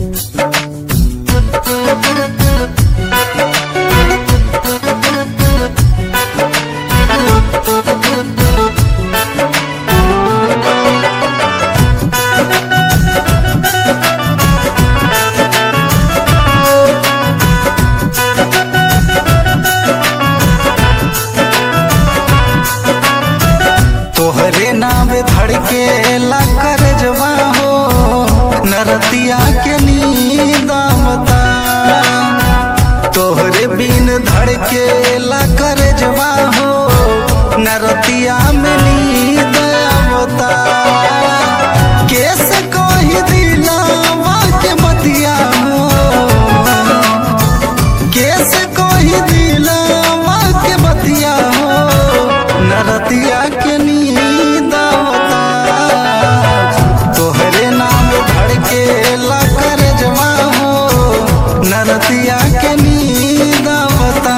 तोहरे नाम धड़के ला कर जवा हो नरतिया के नींद आवता। तोहरे बिन धड़के ला कर जवा हो नरतिया में नींद आवता। कैसे कोई दिलावा के बतिया हो, कैसे कोई दिलावा के बतिया हो नरतिया के नींद आवता। तोहरे नाम धड़के ला कर जवा हो नरतिया के नींद आवता।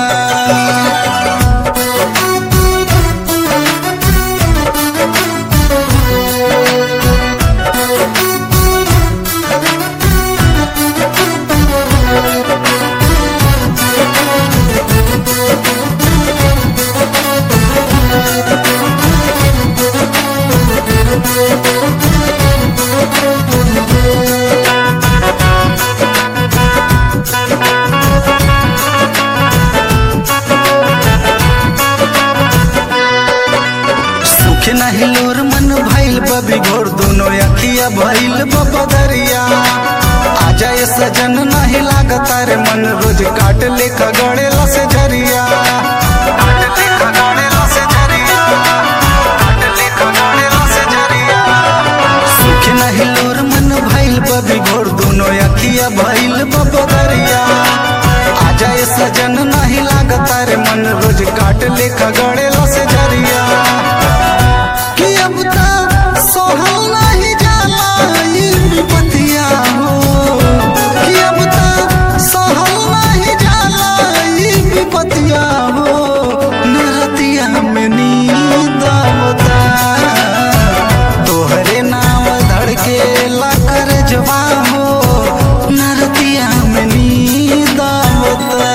सुख नहीं लोर मन भइल बबी घोर दोनों अखिया भइल बदरिया। आ जाए सजन नहीं लागता रे मन रोज काट ले खगड़ेला से झरिया। काट ले खगड़ेला से झरिया, काट ले खगड़ेला से झरिया। सुख नहीं लोर मन भइल बबी घोर दोनों अखिया भइल बदरिया। आ जाए सजन नहीं लागता रे मन रोज काट ले खगड़ेला से झरिया। कि अब तक सोहल नहीं जाला ई विपतिया हो, कि अब तक सोहल नहीं जाला ई विपतिया हो नरतिया में नींद आवता। तोहरे नाम धड़के ला कर जवा हो नरतिया में नींद आवता।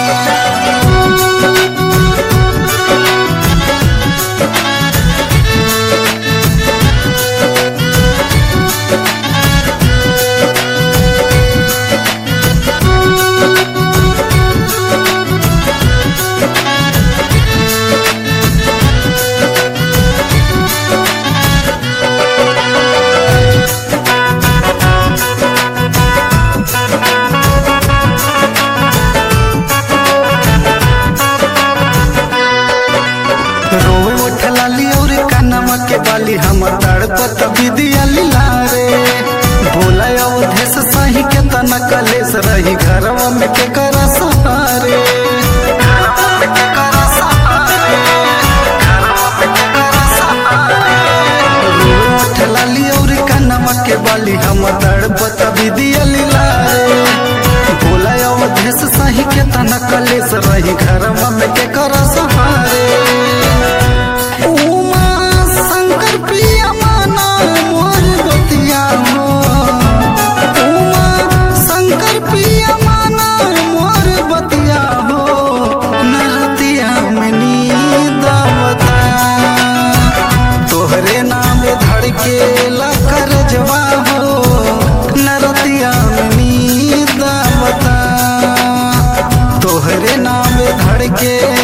रोवे उठला ली और कानमा के बाली हम तड़पत विदिया लीला रे। बोला अवधेश सही के तना कलेस रही घरवा में के करा सहारे। घरवा में के करा सहारे, घरवा में के करा सहारे। रोवे उठला ली और कानमा के बाली हम तड़पत विदिया लीला रे। बोला अवधेश सही के तना कलेस रही घरवा में के करा सहारे। उमा शंकर पिया माना मोर बतिया हो, उमा शंकर पिया माना मोर बतिया हो नरतिया में नींद आवता। तोहरे नाम धड़के ला कर जवा हो नरतिया में नींद आवता। तोहरे नाम धड़के